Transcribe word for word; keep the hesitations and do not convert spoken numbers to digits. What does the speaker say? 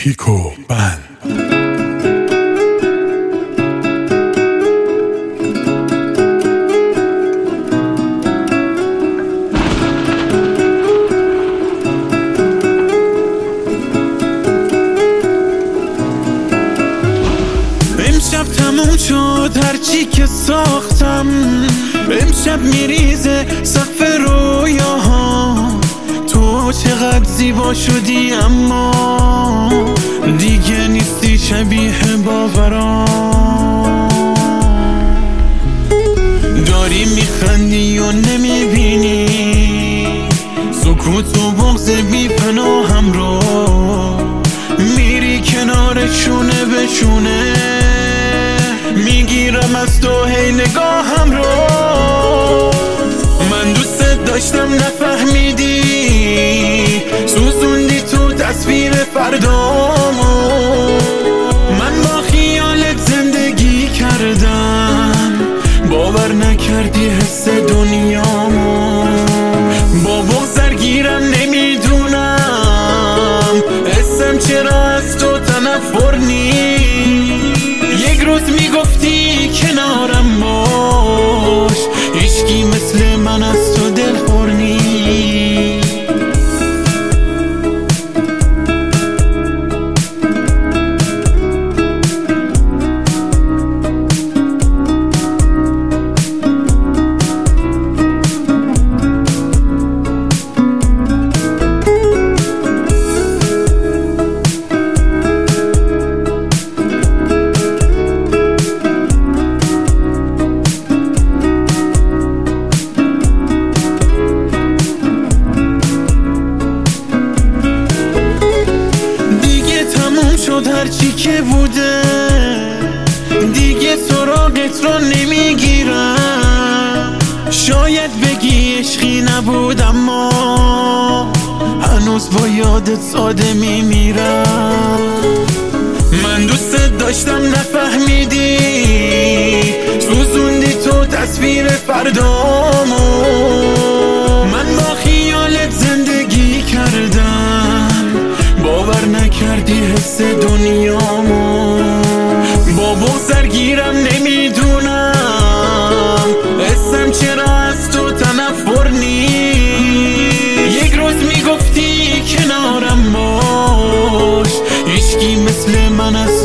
پیکو بند. امشب تموم شد هرچی که ساختم، امشب میریزه سقف رویاها. تو چقدر زیبا شدی اما دیگه نیستی شبیه باورام. داری میخندی و نمیبینی سکوت و بغض بی پناهم رو، میری کنار شونه به شونه، میگیرم از تو هی نگاهم رو. من دوست داشتم نفهمیدی، سوزوندی تو تصویر فردامو. من با خیالت زندگی کردم، باور نکردی حس دنیامو. با بغض درگیرم نمیدونم اسم چرا از تو تنفر نیست. یک روز میگفتی کنارم باش، هیچکی مثل من از تو دلخور نیست. هرچی که بوده دیگه سراغت رو نمیگیرم. شاید بگی عشقی نبود اما هنوز با یادت ساده میمیرم. من دوست داشتم نفهمیدی، سوزوندی تو تصویر فردامو. من با خیالت زندگی کردم، باور نکردی حس دنیامو. با بغض درگیرم نمیدونم اسم چرا از تو تنفر نیست. یک روز میگفتی کنارم باش، هیچکی مثل من از